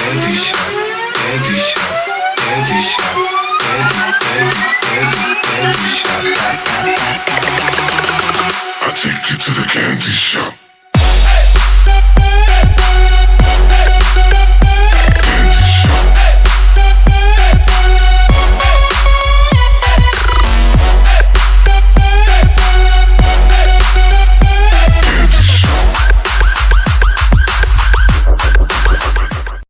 candy shop, candy shop, candy shop, candy shop. I take you to the candy shop.